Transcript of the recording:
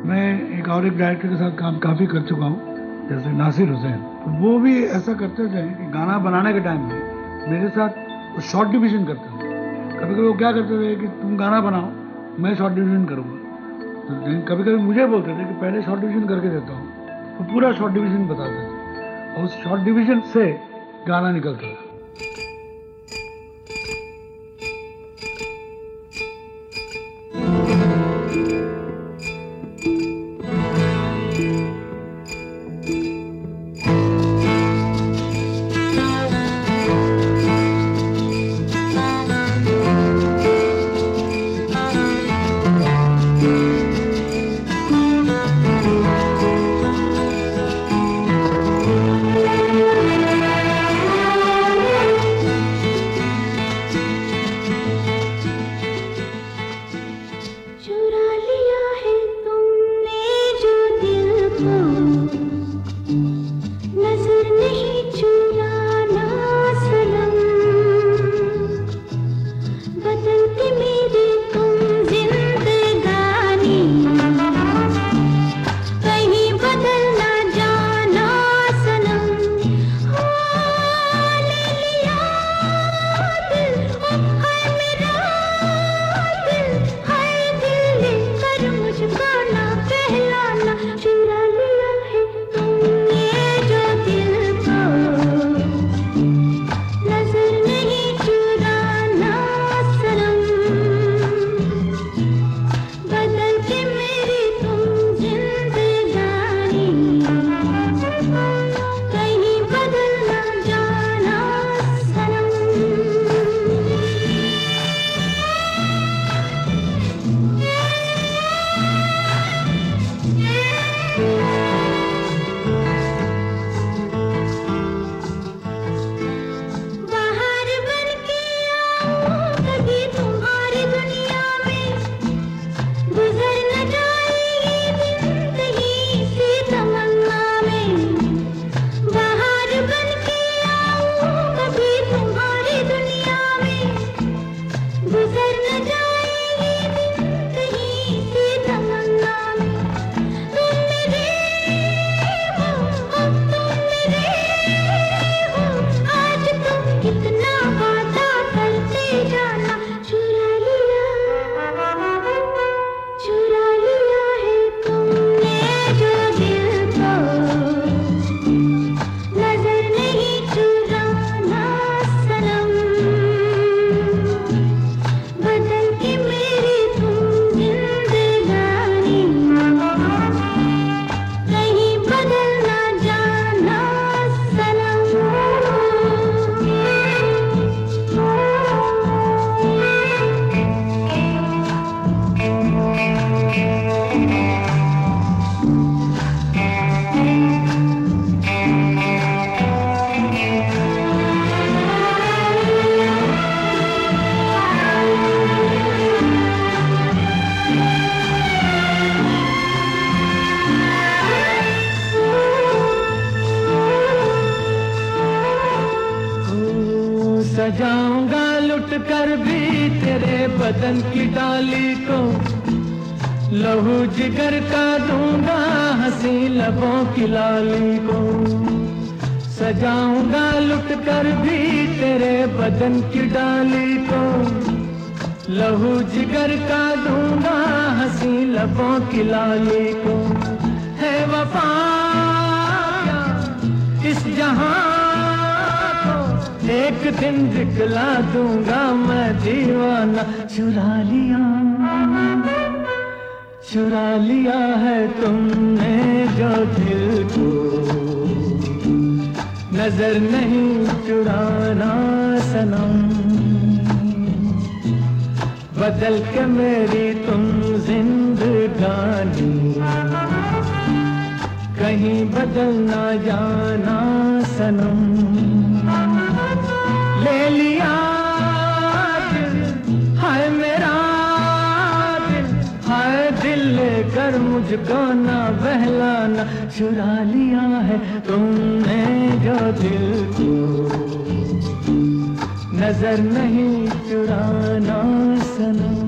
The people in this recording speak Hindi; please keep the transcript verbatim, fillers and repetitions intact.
मैं एक और एक डायरेक्टर के साथ काम काफ़ी कर चुका हूँ, जैसे नासिर हुसैन। तो वो भी ऐसा करते थे कि गाना बनाने के टाइम में मेरे साथ शॉर्ट डिवीज़न करते थे। कभी कभी वो क्या करते थे कि तुम गाना बनाओ, मैं शॉर्ट डिवीज़न करूँगा। तो कभी कभी मुझे बोलते थे कि पहले शॉर्ट डिवीज़न करके देता हूँ, तो पूरा शॉर्ट डिवीज़न बताते थे और उस शॉर्ट डिवीज़न से गाना निकलता था। सजाऊंगा लुट कर भी तेरे बदन की डाली को, लहू जिगर का दूंगा हंसी लबों की लाली को। सजाऊंगा लुट कर भी तेरे बदन की डाली को, लहू जिगर का दूंगा हंसी लबों की लाली को। है वफा इस जहां एक दिन दिखला दूंगा मैं दीवाना। चुरा लिया चुरा लिया है तुमने जो दिल को, नजर नहीं चुराना सनम। बदल के मेरी तुम जिंदगानी, कहीं बदल ना जाना सनम। ले लिया दिल हाय मेरा दिल, हाय दिल लेकर मुझको ना बहलाना। चुरा लिया है तुमने जो दिल को, नजर नहीं चुराना सनम।